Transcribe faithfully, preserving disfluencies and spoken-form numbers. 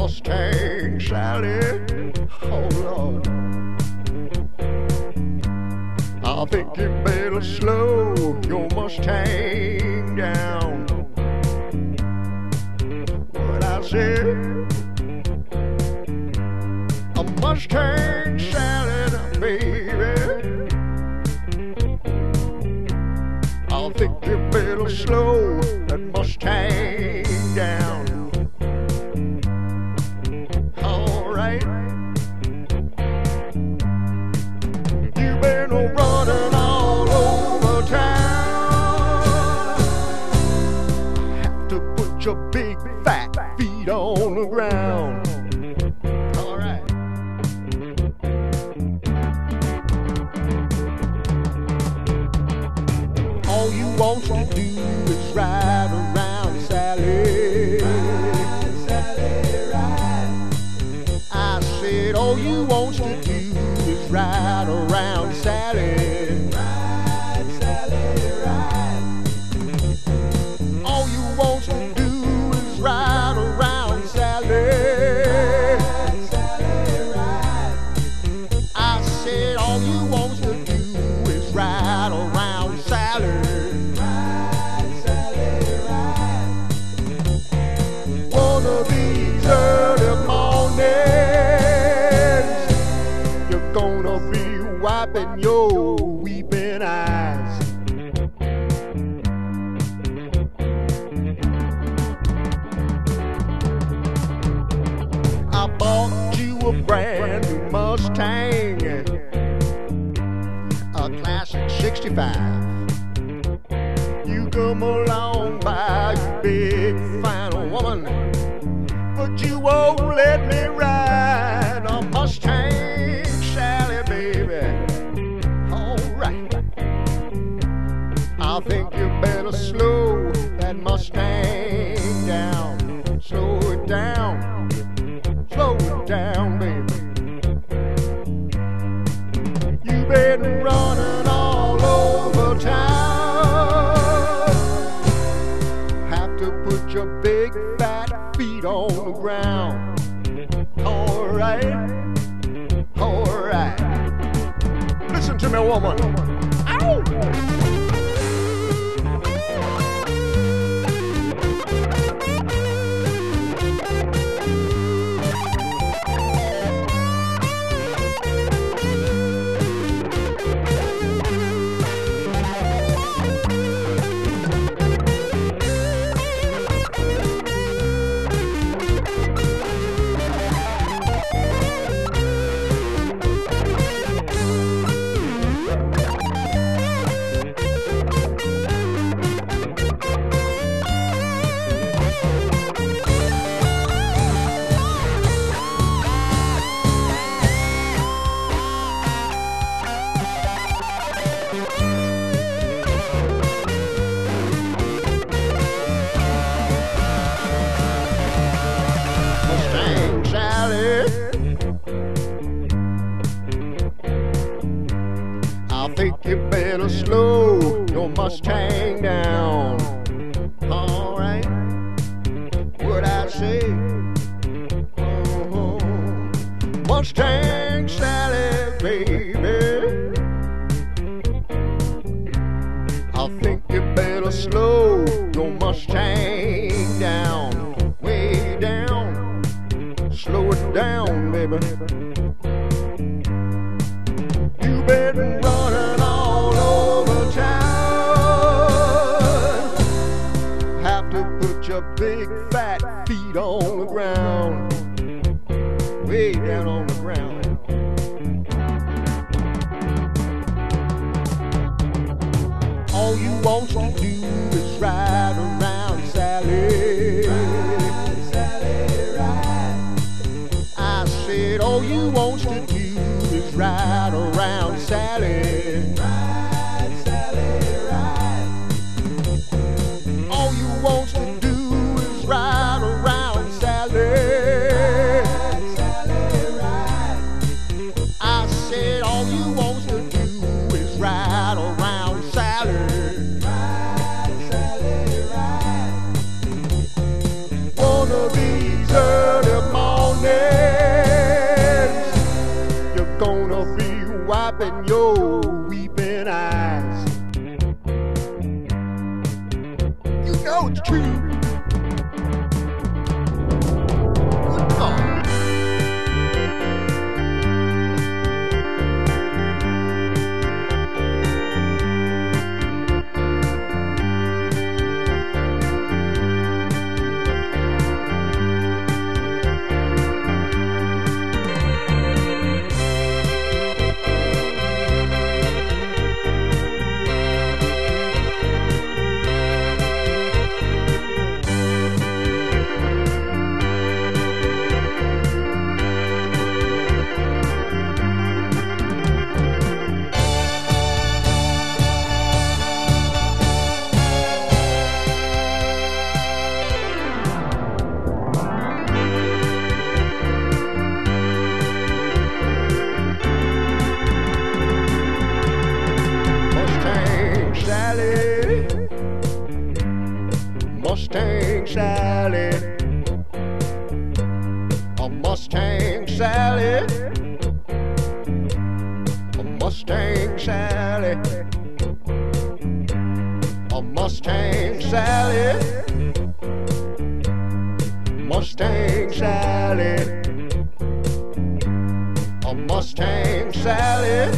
Mustang Sally. Oh Lord, I think you better slow your Mustang down. What I said, a Mustang Sally, baby. I think you better slow that Mustang down. All right, you've been running all over town. Have to put your big fat feet on the ground. All right. All you want to do is ride around Sally. Ride, Sally, ride. I said all you want to do is ride around Sally. Ride, Sally, ride. All you want to do is ride around Sally. Ride, Sally, ride. I said all you want to do is ride around Sally. Wiping your weeping eyes. I bought you a brand new Mustang, a classic sixty-five. You come along by, you big fine woman, but you won't let me ride a Mustang Sally, baby. All right, I think you better slow that Mustang down. Slow it down, slow it down, baby. You've been running all over town. Have to put your big fat feet on the ground. All right, all right. Listen to me, woman. Ow! I think you better slow your Mustang down. All right, what I say? Oh, Mustang Sally, baby. I think you better slow your Mustang down, way down. Slow it down, baby. You've been running all over town. Have to put your big fat feet on the ground, way down on the ground. All you want to do is ride around Sally. Ride, Sally, ride. I said all you want to do is ride around Sally. Ride, Sally, ride. All you want to do is ride around Sally. Ride, Sally, ride. I said all you want to do is ride around Sally. Ride, Sally, ride. One of these early mornings Sally, a Mustang Sally, a Mustang Sally, a Mustang Sally, Mustang Sally, a Mustang Sally,